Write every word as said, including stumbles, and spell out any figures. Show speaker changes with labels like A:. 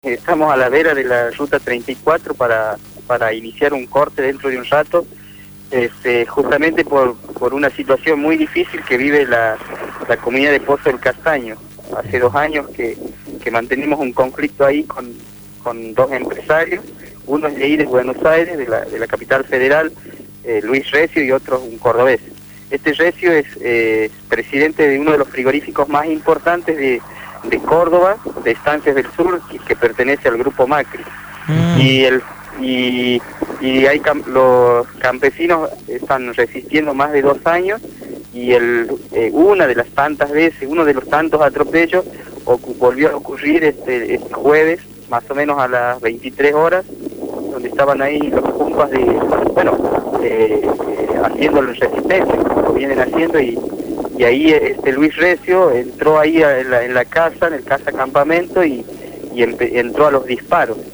A: Estamos a la vera de la ruta treinta y cuatro para, para iniciar un corte dentro de un rato, este, justamente por, por una situación muy difícil que vive la, la comunidad de Pozo del Castaño. Hace dos años que, que mantenemos un conflicto ahí con, con dos empresarios, uno es de ahí de Buenos Aires, de la, de la capital federal, eh, Luis Recio, y otro un cordobés. Este Recio es eh, presidente de uno de los frigoríficos más importantes de de Córdoba, de Estancias del Sur, que, que pertenece al grupo Macri. Mm. Y el y, y hay cam los campesinos están resistiendo más de dos años, y el eh, una de las tantas veces, uno de los tantos atropellos volvió a ocurrir este, este jueves, más o menos a las veintitrés horas, donde estaban ahí los compas de, bueno, eh, eh, haciendo la resistencia, como lo vienen haciendo, y Y ahí este Luis Recio entró ahí en la, en la casa, en el casa campamento, y, y entró a los disparos.